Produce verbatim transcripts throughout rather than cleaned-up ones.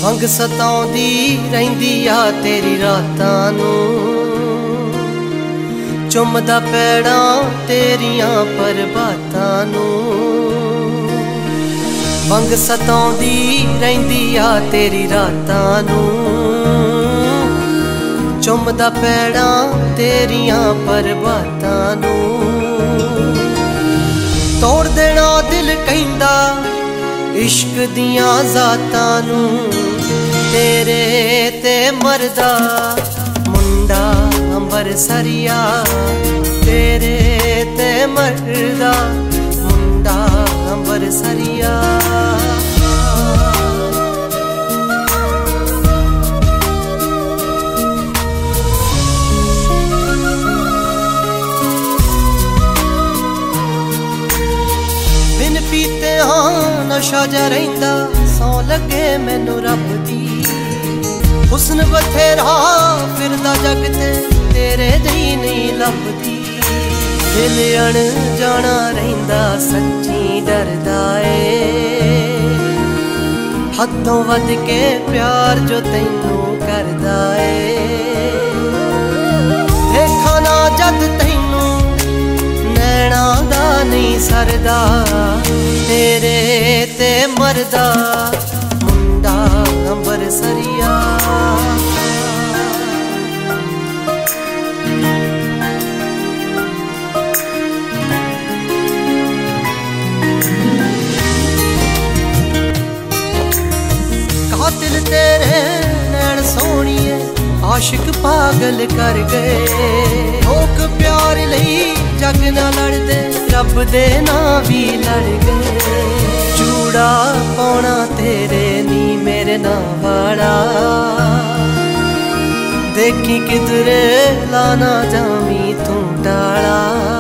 ਮੰਗ ਸਤਾਉਂਦੀ ਰਹਿੰਦੀ ਆ ਤੇਰੀ ਰਾਤਾਂ ਨੂੰ, ਚੁੰਮਦਾ ਪੈੜਾਂ ਤੇਰੀਆਂ ਪਰਬਾਤਾਂ ਨੂੰ। ਮੰਗ ਸਤਾਉਂਦੀ ਰਹਿੰਦੀ ਆ ਤੇਰੀ ਰਾਤਾਂ ਨੂੰ, ਚੁੰਮਦਾ ਪੈੜਾਂ ਤੇਰੀਆਂ ਪਰਬਾਤਾਂ ਨੂੰ। ਤੋੜ ਦੇਣਾ ਦਿਲ ਕਹਿੰਦਾ इश्क दियां जातां नू, तेरे ते मरदा मुंडा अंबरसरिया, तेरे ते मरदा मुंडा अंबरसरिया। बिन पीते हाँ नशा जा रहिंदा, सौ लगे मैनू रब दी। हुस्न बथेरा फिरदा जग ते तेरे जही नहीं लभदी। दिल अणजाना रहिंदा सच्ची डरदा ए, हदों वध के प्यार जो तैनू करदा ए। देखा ना जद तैनू नैना दा नहीं सरदा, तेरे ते मरदा मुंडा अंबरसरिया। कातिल तेरे नैन सोहणिए आशिक पागल कर गए। लोग प्यार लई जग ना लड़दे, रब दे ना भी लड़ गए। चूड़ा पाउणा तेरे नी मेरे ना वाला, देखी किधरे लाना जामी तू डाला।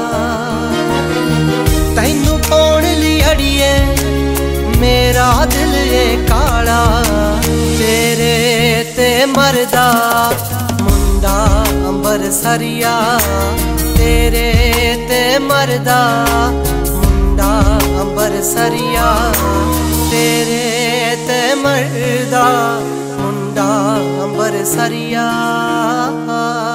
तैनू पाउण लई अड़िए मेरा दिल ए काला, तेरे ते मरदा मुंडा अंबरसरिया, तेरे ते मरदा मुंडा अंबरसरिया, तेरे ते मरदा मुंडा अंबरसरिया।